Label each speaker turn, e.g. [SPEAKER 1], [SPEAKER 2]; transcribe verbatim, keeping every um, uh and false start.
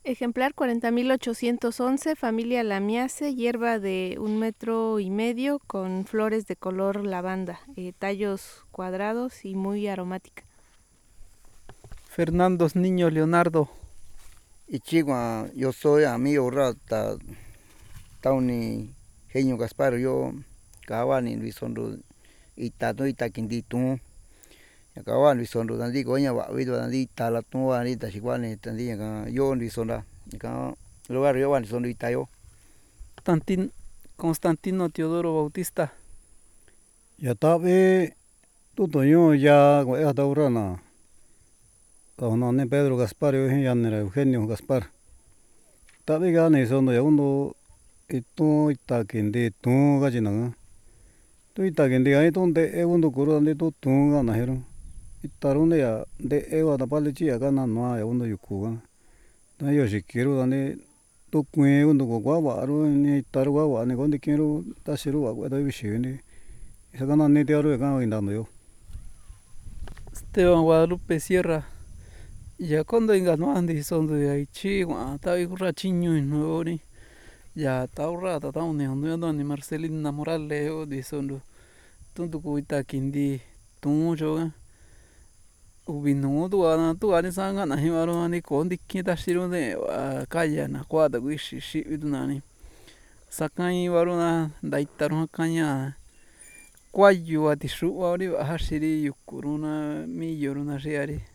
[SPEAKER 1] Ejemplar cuarenta mil ochocientos once, familia Lamiaceae, hierba de un metro y medio con flores de color lavanda, eh, tallos cuadrados y muy aromática.
[SPEAKER 2] Fernandos Niño Leonardo.
[SPEAKER 3] Ichigua, yo soy amigo rata, tauni genio Gaspar, yo kawani Luisondo itato itaquindito. Akawan Luisondo tandi goña va vido tandi talato ani tachiguani tandi yo Luisonda, ka lugar yo van Luisondo itayo.
[SPEAKER 2] Tantin Constantino Teodoro Bautista.
[SPEAKER 4] Ya tabe tutoño ya guayata urana. Kaunane Pedro Gaspar yo yanera Eugenio Gaspar. Tabe gane sondo ya undo itu itaquindi tu gallina. Tu itaquindi ahí donde e undo curo donde tu tu gana hero. Itarunde ya de ewa da palichi ya gana no ya undo yukuga. Na yo si quiero donde tu cue undo go guava aro ni taru guava ni gonde quiero tashiru agua da bishini. Esa gana ni te aro ya gana indando yo.
[SPEAKER 2] Esteban Guadalupe Sierra. Ya cuando enganó andi sondo ya ichi gua ta igura chiño no ni. Ya ta urra ta ta uni ando ni Marcelina Morales o di sondo. Tundu ku itaquindi tu yo. Ubinu tu ana tu ani sanga na himaro ani kondi kita shiru de kaya na kwada wishi shi idunani. Sakai waruna daitaru kanya. Kwayu ati shu wari hashiri yukuruna mi yoruna shiari.